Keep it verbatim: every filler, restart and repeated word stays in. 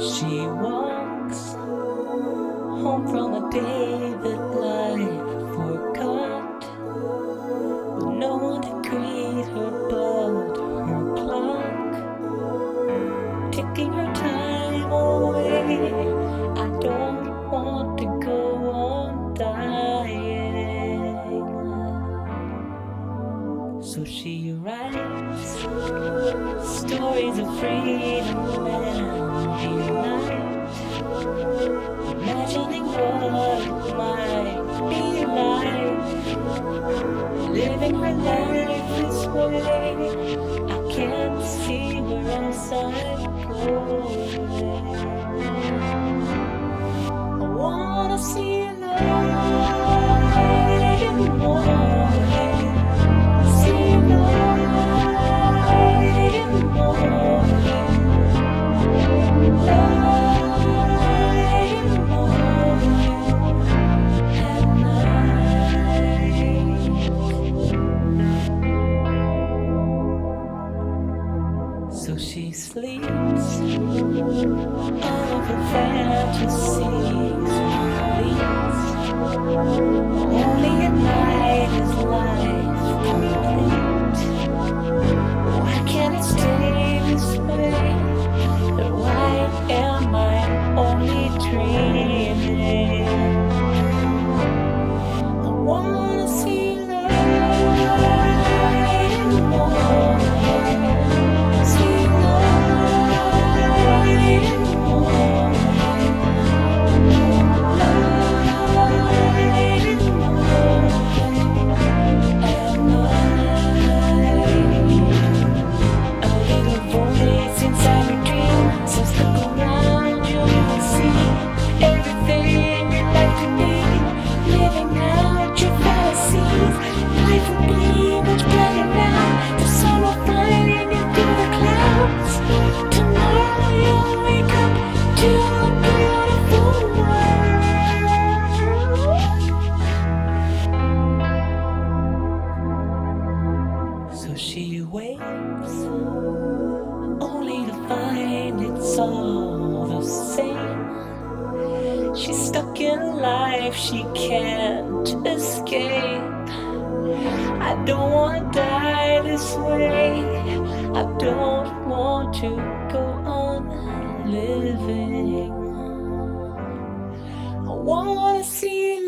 She walks home from a day that life forgot, with no one to greet her but her clock, ticking her time away. I don't want to go on dying, so she writes stories of freedom and delight, imagining what it might be like, living her life this way. I can't see where else I'm going. I wanna see light in the morning, see light in the morning, light in the morning and night. So she sleeps, all of her fantasies release. Only at night is life complete. Why can't it stay this way? And why am I only dreaming? I wanna see light in the morning, see light in the morning, light in the morning and night. A little voice inside your dream says, look around, you will see everything you'd like to be, living out your fantasies. Life will be much better now. The sun will find you through the clouds. Tomorrow you'll wake up to a beautiful world. So she waits, only to find it's all the same. She's stuck in life, she can't escape. I don't want to die this way. I don't want to go on living. I want to see